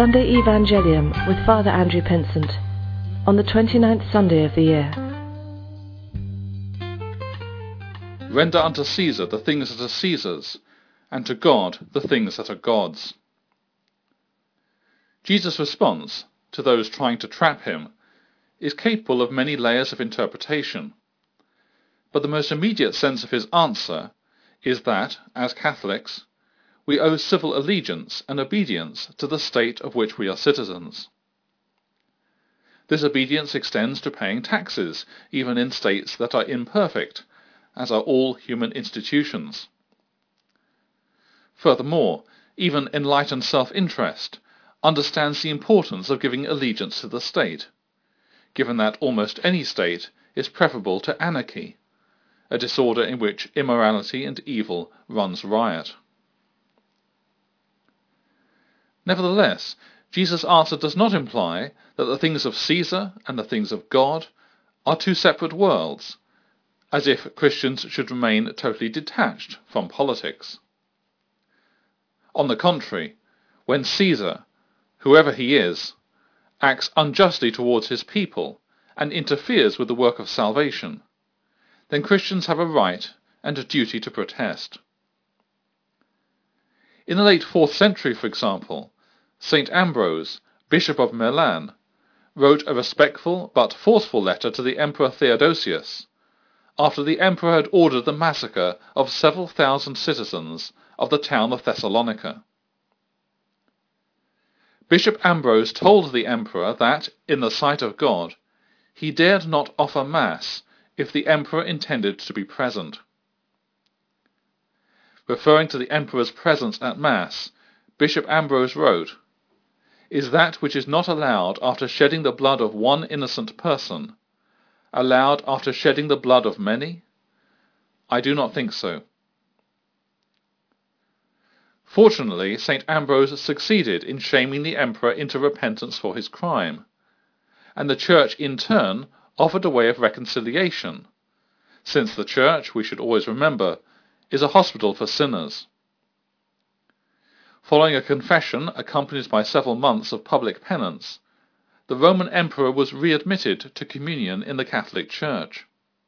Sunday Evangelium with Father Andrew Pinsent on the 29th Sunday of the year. Render unto Caesar the things that are Caesar's, and to God the things that are God's. Jesus' response to those trying to trap him is capable of many layers of interpretation, but the most immediate sense of his answer is that, as Catholics, we owe civil allegiance and obedience to the state of which we are citizens. This obedience extends to paying taxes, even in states that are imperfect, as are all human institutions. Furthermore, even enlightened self-interest understands the importance of giving allegiance to the state, given that almost any state is preferable to anarchy, a disorder in which immorality and evil runs riot. Nevertheless, Jesus' answer does not imply that the things of Caesar and the things of God are two separate worlds, as if Christians should remain totally detached from politics. On the contrary, when Caesar, whoever he is, acts unjustly towards his people and interferes with the work of salvation, then Christians have a right and a duty to protest. In the late 4th century, for example, St. Ambrose, Bishop of Milan, wrote a respectful but forceful letter to the Emperor Theodosius, after the emperor had ordered the massacre of several thousand citizens of the town of Thessalonica. Bishop Ambrose told the emperor that, in the sight of God, he dared not offer Mass if the emperor intended to be present. Referring to the emperor's presence at Mass, Bishop Ambrose wrote, "Is that which is not allowed after shedding the blood of one innocent person, allowed after shedding the blood of many? I do not think so." Fortunately, St. Ambrose succeeded in shaming the emperor into repentance for his crime, and the Church in turn offered a way of reconciliation, since the Church, we should always remember, is a hospital for sinners. Following a confession accompanied by several months of public penance, the Roman Emperor was readmitted to communion in the Catholic Church.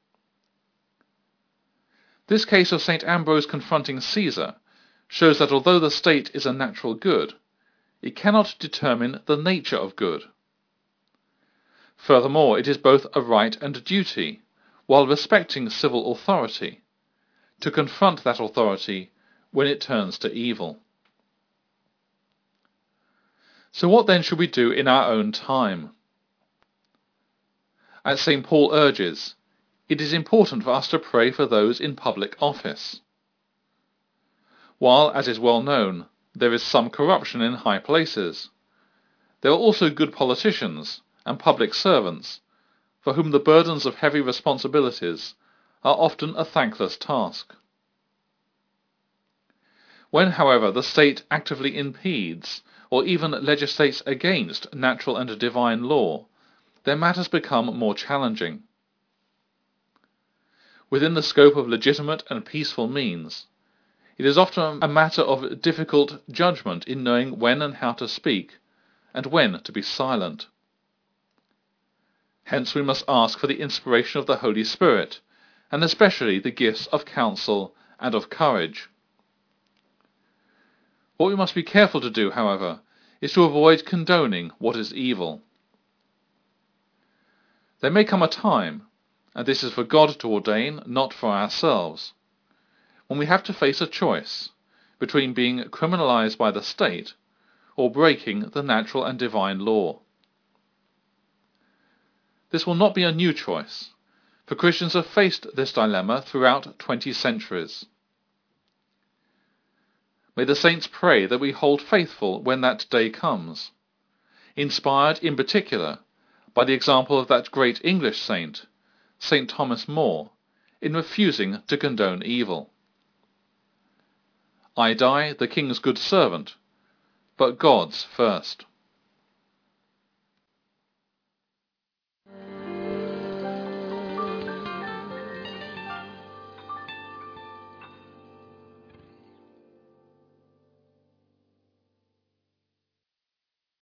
This case of St. Ambrose confronting Caesar shows that although the state is a natural good, it cannot determine the nature of good. Furthermore, it is both a right and a duty, while respecting civil authority, to confront that authority when it turns to evil. So what then should we do in our own time? As St. Paul urges, it is important for us to pray for those in public office. While, as is well known, there is some corruption in high places, there are also good politicians and public servants for whom the burdens of heavy responsibilities are often a thankless task. When, however, the state actively impedes or even legislates against natural and divine law, then matters become more challenging. Within the scope of legitimate and peaceful means, it is often a matter of difficult judgment in knowing when and how to speak, and when to be silent. Hence we must ask for the inspiration of the Holy Spirit, and especially the gifts of counsel and of courage. What we must be careful to do, however, is to avoid condoning what is evil. There may come a time, and this is for God to ordain, not for ourselves, when we have to face a choice between being criminalized by the state or breaking the natural and divine law. This will not be a new choice, for Christians have faced this dilemma throughout 20 centuries. May the saints pray that we hold faithful when that day comes, inspired in particular by the example of that great English saint, St. Thomas More, in refusing to condone evil. I die the king's good servant, but God's first.